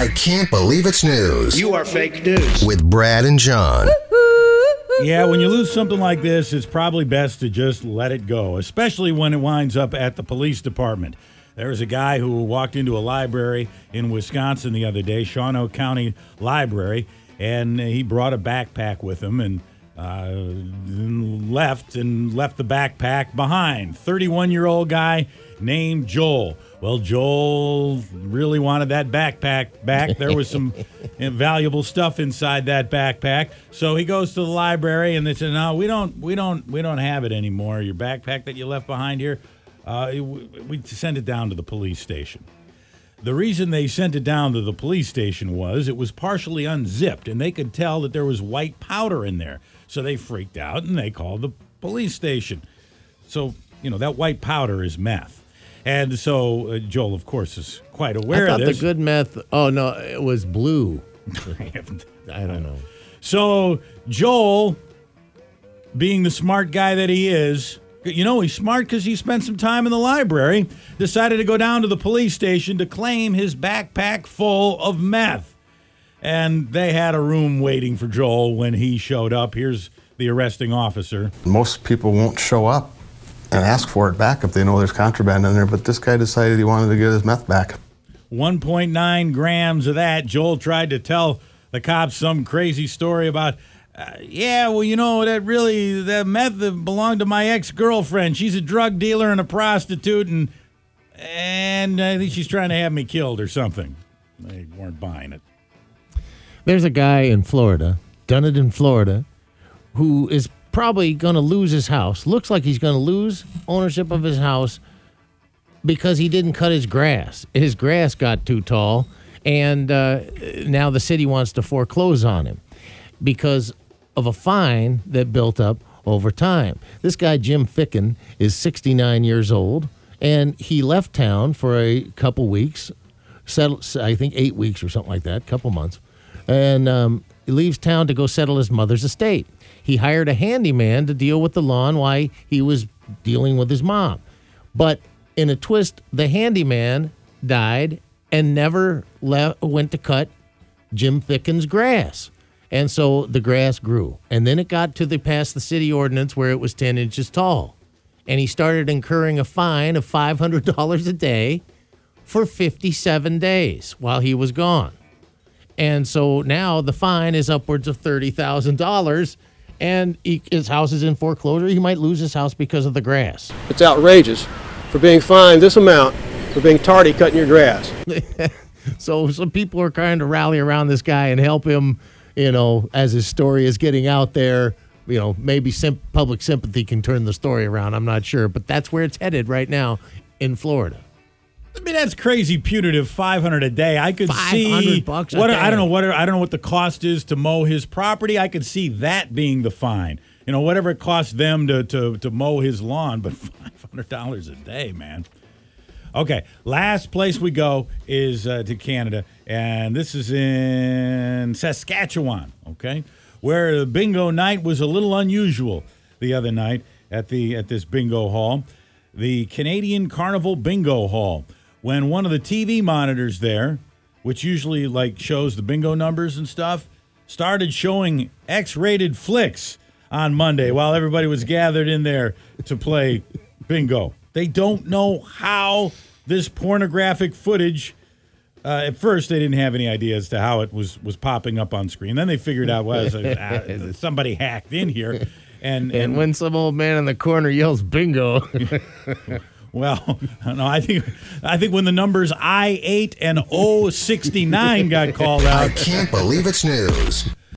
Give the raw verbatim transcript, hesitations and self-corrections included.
I can't believe it's news. You are fake news. With Brad and John. Yeah, when you lose something like this, it's probably best to just let it go, especially when it winds up at the police department. There was a guy who walked into a library in Wisconsin the other day, Shawano County Library, and he brought a backpack with him and uh, left and left the backpack behind. thirty-one-year-old guy named Joel. Well, Joel really wanted that backpack back. There was some valuable stuff inside that backpack. So he goes to the library and they said, "No, we don't we don't we don't have it anymore. Your backpack that you left behind here, uh, we send it down to the police station." The reason they sent it down to the police station was it was partially unzipped and they could tell that there was white powder in there. So they freaked out and they called the police station. So, you know, that white powder is meth. And so uh, Joel, of course, is quite aware I thought of this. the good meth, oh, no, it was blue. I haven't. I don't know. So Joel, being the smart guy that he is, you know, he's smart because he spent some time in the library, decided to go down to the police station to claim his backpack full of meth. And they had a room waiting for Joel when he showed up. Here's the arresting officer. Most people won't show up and ask for it back if they know there's contraband in there, but this guy decided he wanted to get his meth back. one point nine grams of that. Joel tried to tell the cops some crazy story about, uh, yeah, well, you know, that really, that meth belonged to my ex-girlfriend. She's a drug dealer and a prostitute, and and I think she's trying to have me killed or something. They weren't buying it. There's a guy in Florida, done it in Florida, who is probably going to lose his house. Looks like he's going to lose ownership of his house because he didn't cut his grass. His grass got too tall, and uh, now the city wants to foreclose on him because of a fine that built up over time. This guy, Jim Ficken, is sixty-nine years old, and he left town for a couple weeks, settled, I think eight weeks or something like that, couple months, and um, he leaves town to go settle his mother's estate. He hired a handyman to deal with the lawn while he was dealing with his mom. But in a twist, the handyman died and never le- went to cut Jim Ficken's grass. And so the grass grew. And then it got to the past the city ordinance where it was ten inches tall. And he started incurring a fine of five hundred dollars a day for fifty-seven days while he was gone. And so now the fine is upwards of thirty thousand dollars. And he, his house is in foreclosure. He might lose his house because of the grass. It's outrageous for being fined this amount for being tardy cutting your grass. So some people are trying to rally around this guy and help him, you know, as his story is getting out there. You know, maybe sim- public sympathy can turn the story around. I'm not sure. But that's where it's headed right now in Florida. I mean, that's crazy punitive. Five hundred a day. I could see five hundred bucks a what day. I don't know what I don't know what the cost is to mow his property. I could see that being the fine. You know, whatever it costs them to to to mow his lawn, but five hundred dollars a day, man. Okay, last place we go is uh, to Canada, and this is in Saskatchewan. Okay, where the bingo night was a little unusual the other night at the at this bingo hall, the Canadian Carnival Bingo Hall. When one of the T V monitors there, which usually like shows the bingo numbers and stuff, started showing X-rated flicks on Monday while everybody was gathered in there to play bingo. They don't know how this pornographic footage, uh, at first they didn't have any idea as to how it was, was popping up on screen. Then they figured out, well, uh, somebody hacked in here. And, and, and when some old man in the corner yells bingo... Well, no, I think I think when the numbers I eight and O sixty-nine got called out. I can't believe it's news.